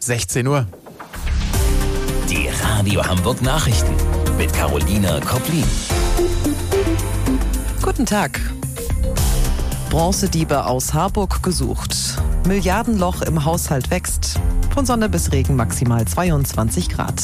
16 Uhr. Die Radio Hamburg Nachrichten mit Carolina Koplin. Guten Tag. Bronzediebe aus Harburg gesucht. Milliardenloch im Haushalt wächst. Von Sonne bis Regen maximal 22 Grad.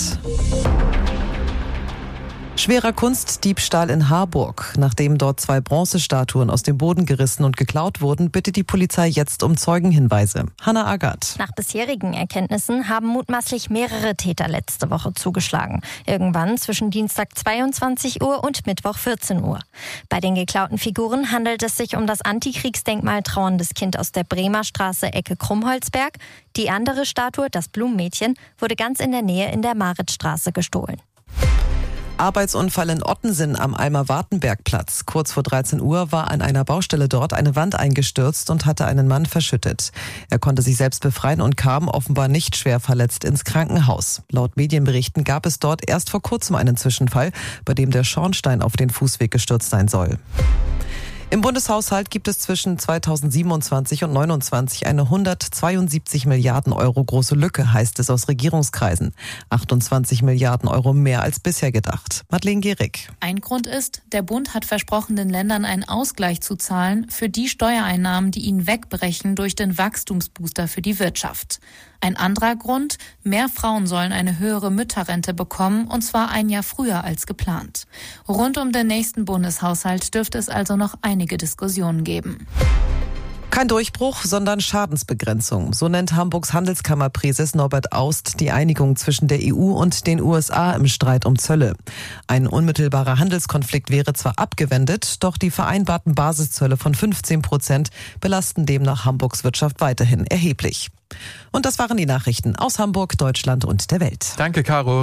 Schwerer Kunstdiebstahl in Harburg. Nachdem dort 2 Bronzestatuen aus dem Boden gerissen und geklaut wurden, bittet die Polizei jetzt um Zeugenhinweise. Hannah Agathe. Nach bisherigen Erkenntnissen haben mutmaßlich mehrere Täter letzte Woche zugeschlagen. Irgendwann zwischen Dienstag 22 Uhr und Mittwoch 14 Uhr. Bei den geklauten Figuren handelt es sich um das Antikriegsdenkmal Trauerndes Kind aus der Bremer Straße Ecke Krummholzberg. Die andere Statue, das Blumenmädchen, wurde ganz in der Nähe in der Maritzstraße gestohlen. Arbeitsunfall in Ottensen am Almer-Wartenberg-Platz. Kurz vor 13 Uhr war an einer Baustelle dort eine Wand eingestürzt und hatte einen Mann verschüttet. Er konnte sich selbst befreien und kam offenbar nicht schwer verletzt ins Krankenhaus. Laut Medienberichten gab es dort erst vor kurzem einen Zwischenfall, bei dem der Schornstein auf den Fußweg gestürzt sein soll. Im Bundeshaushalt gibt es zwischen 2027 und 2029 eine 172 Milliarden Euro große Lücke, heißt es aus Regierungskreisen. 28 Milliarden Euro mehr als bisher gedacht. Madeleine Gehrig. Ein Grund ist, der Bund hat versprochen, den Ländern einen Ausgleich zu zahlen für die Steuereinnahmen, die ihnen wegbrechen durch den Wachstumsbooster für die Wirtschaft. Ein anderer Grund, mehr Frauen sollen eine höhere Mütterrente bekommen, und zwar ein Jahr früher als geplant. Rund um den nächsten Bundeshaushalt dürfte es also noch einige Diskussionen geben. Kein Durchbruch, sondern Schadensbegrenzung. So nennt Hamburgs Handelskammerpräses Norbert Aust die Einigung zwischen der EU und den USA im Streit um Zölle. Ein unmittelbarer Handelskonflikt wäre zwar abgewendet, doch die vereinbarten Basiszölle von 15% belasten demnach Hamburgs Wirtschaft weiterhin erheblich. Und das waren die Nachrichten aus Hamburg, Deutschland und der Welt. Danke, Caro.